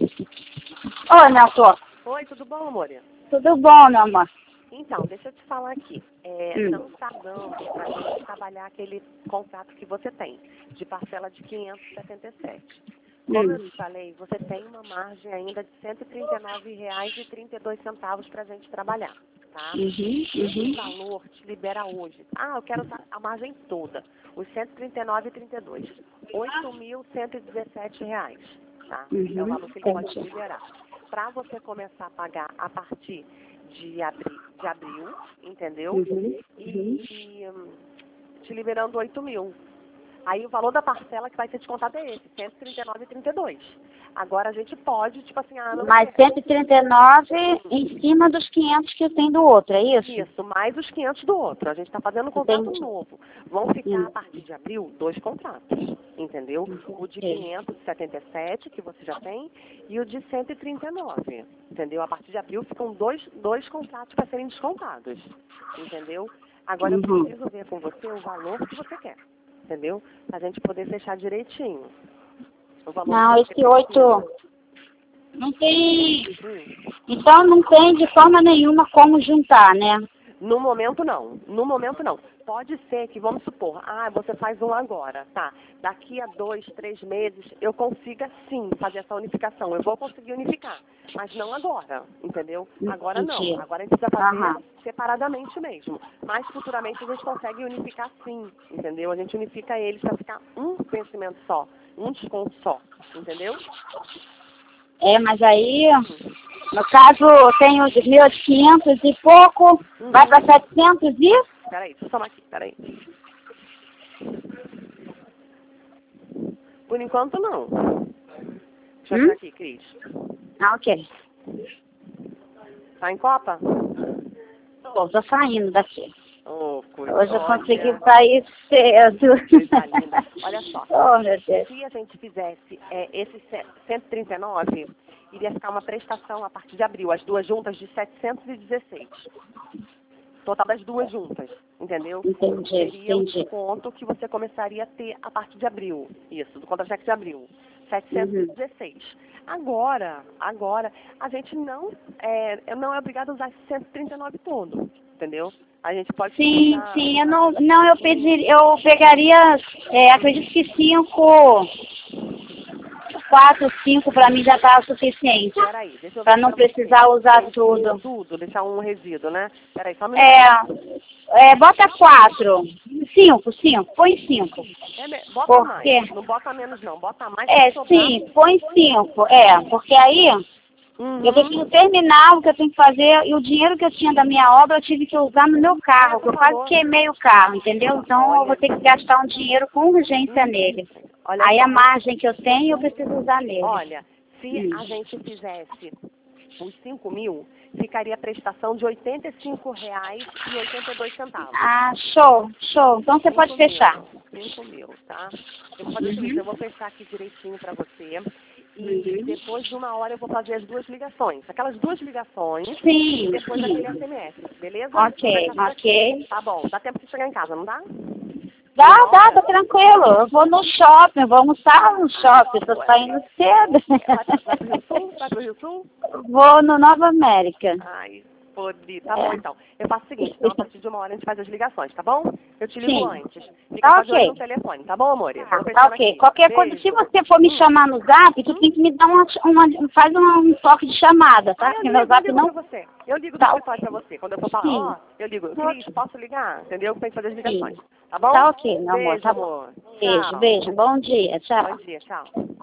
Oi, meu amor. Oi, tudo bom, amor? Tudo bom, meu amor? Então, deixa eu te falar aqui. Não está dando para a gente trabalhar aquele contrato que você tem, de parcela de 577. Como eu te falei, você tem uma margem ainda de R$ 139,32 para a gente trabalhar, tá? Esse valor te libera hoje. Ah, eu quero a margem toda, os R$ 139,32. R$ 8.117, tá? É o valor que ele pode te liberar. Para você começar a pagar a partir de abril, entendeu? E te liberando 8.000. Aí o valor da parcela que vai ser descontado é esse, R$ 139,32. Agora a gente pode, tipo assim, não Mas 139 em cima dos 500 que tem do outro, é isso? Isso, mais os 500 do outro. A gente está fazendo um contrato novo. Vão ficar, a partir de abril, 2 contratos, entendeu? O de 577, que você já tem, e o de 139, entendeu? A partir de abril ficam dois contratos para serem descontados, entendeu? Agora eu preciso ver com você o valor que você quer, entendeu? Para a gente poder fechar direitinho. O valor não, esse 8 não tem. Então não tem de forma nenhuma como juntar, né? No momento não. No momento não. Pode ser que, vamos supor, você faz um agora, tá? Daqui a 2, 3 meses eu consiga sim fazer essa unificação. Eu vou conseguir unificar, mas não agora, entendeu? Agora não. Agora a gente precisa fazer separadamente mesmo. Mas futuramente a gente consegue unificar sim, entendeu? A gente unifica eles para ficar um vencimento só, um desconto só, entendeu? Mas aí, no caso, eu tenho de 1.500 e pouco, vai para 700 e... Peraí, deixa eu somar aqui, peraí. Por enquanto, não. Deixa eu ver aqui, Cris. Ok. Tá em Copa? Tô saindo daqui. Coisa. Hoje eu consegui sair cedo. Coisa linda. Olha só. Meu Deus. Se a gente fizesse esse 139, iria ficar uma prestação a partir de abril, as duas juntas de 716. Total das duas juntas, entendeu? Entendi. Seria um desconto que você começaria a ter a partir de abril. Isso, do contra-cheque de abril. 716. Agora, a gente não é obrigado a usar esse 139 todo, entendeu? A gente pode... Sim, eu pegaria, acredito que 4, 5 para mim já tá o suficiente. Peraí, deixa eu ver. Para não precisar usar tudo. Deixar um resíduo, né? Peraí, só um minuto. Bota 4. 5, põe 5. Bota mais, não bota menos não, bota mais. Sim, põe 5. Porque aí eu preciso terminar o que eu tenho que fazer e o dinheiro que eu tinha da minha obra eu tive que usar no meu carro, que eu quase queimei o carro, entendeu? Então eu vou ter que gastar um dinheiro com urgência nele. Aí a margem que eu tenho eu preciso usar nele. Olha, se a gente fizesse os 5.000, ficaria a prestação de R$ 85,82. Show. Então você pode fechar. 5.000, tá? Eu vou fazer o seguinte, eu vou fechar aqui direitinho para você. E depois de 1 hora eu vou fazer as 2 ligações. Aquelas 2 ligações. Sim. E depois aquele SMS, beleza? Ok. Tá bom, dá tempo de chegar em casa, não dá? Dá, tá tranquilo. Eu vou no shopping, vou almoçar no shopping, tô saindo cedo. Vai pro Rio Sul? Vou no Nova América. Ai, pode. Tá bom, então. Eu faço o seguinte, então a partir de 1 hora a gente faz as ligações, tá bom? Eu te ligo antes. Fica só de olho no telefone, tá bom, amor? Tá ok. Qualquer coisa, se você for me chamar no zap, tu tem que me dar faz um toque de chamada, tá? Porque meu zap não... Eu ligo do escritório pra você. Quando eu for falar, eu ligo. Cris, posso ligar? Entendeu? Tem que fazer as ligações. Tá bom? Tá ok, meu amor. Beijo, amor. Beijo. Bom dia. Tchau. Bom dia, tchau.